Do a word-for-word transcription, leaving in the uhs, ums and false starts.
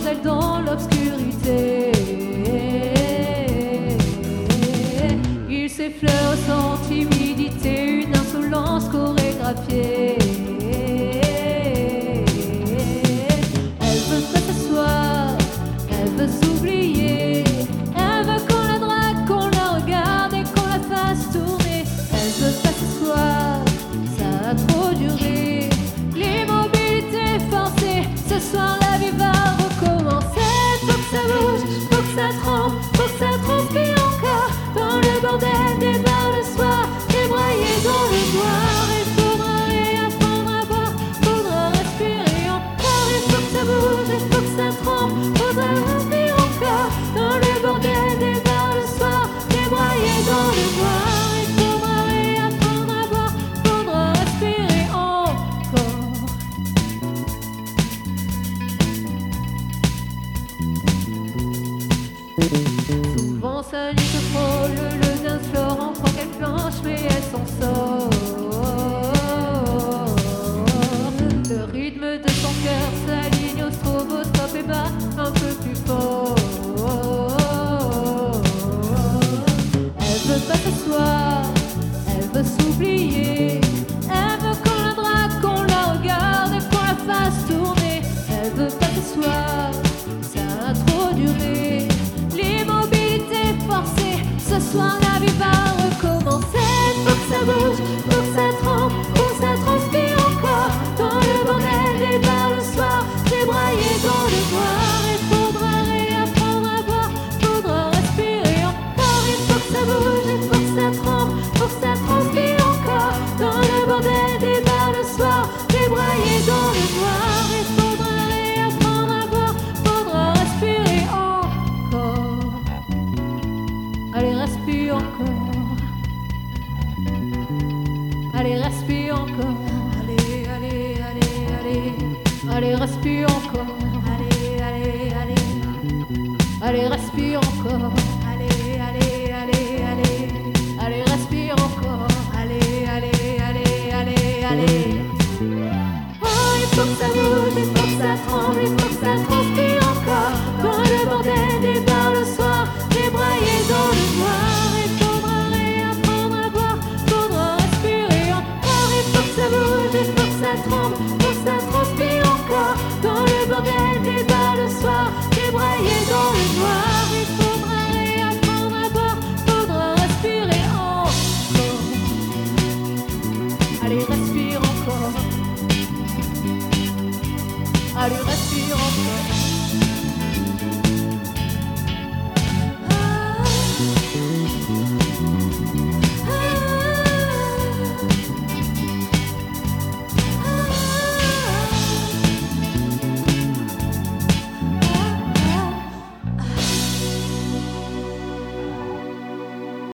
éternelle dans l'obscurité. Il s'effleure sans timidité, une insolence chorégraphiée. Elle veut pas s'asseoir, elle veut s'oublier. Elle veut qu'on la drague, qu'on la regarde et qu'on la fasse tourner. Elle veut pas s'asseoir, ça a trop duré. L'immobilité forcée, ce soir la vie va recommencer. Faut que ça bouge, faut que ça tremble, faut que ça transpire encore. Dans le bordel des bars le soir, débraillé dans le noir. Il faudra réapprendre à boire, faudra respirer encore. Il faut que ça bouge, il faut que ça tremble, faudra respirer encore. Dans le bordel des bars le soir, débraillé dans le noir. Il faudra réapprendre à boire, faudra respirer encore. Souvent sa nuque frôle le dance floor, on croit qu'elle planche mais elle s'en sort. Le rythme de son cœur s'aligne au stroboscope et bat un peu plus fort. Elle veut pas s'asseoir, elle veut s'oublier. Elle veut qu'on la drague, qu'on la regarde et qu'on la fasse tourner. Elle veut pas s'asseoir, ça a trop duré. L'immobilité forcée, ce soir la vie va recommencer. Faut que ça bouge, faut que ça tremble, faut que ça transpire encore. Dans le bordel des bars le soir, débraillé dans le noir. Il faudra réapprendre à boire, faudra respirer encore. Il faut que ça bouge, il faut que ça tremble, faut que ça transpire encore. Dans le bordel des bars le soir, débraillé dans le noir. Il faudra réapprendre à boire, faudra respirer encore. Allez, respire encore. Allez, respire encore. Allez, allez, allez, allez. Allez, respire encore. Allez, allez, allez. Allez, respire encore. Allez, allez, allez, allez. Allez, respire encore. Allez, allez, allez, allez, allez. Oh, il faut que ça bouge, il faut que ça tremble, il faut que ça transpire encore. Dans le bordel des bars le soir, débraillé dans le noir. Il faudra réapprendre à boire, faudra respirer encore. Il faut que ça bouge, il faut que ça tremble, faut que ça transpire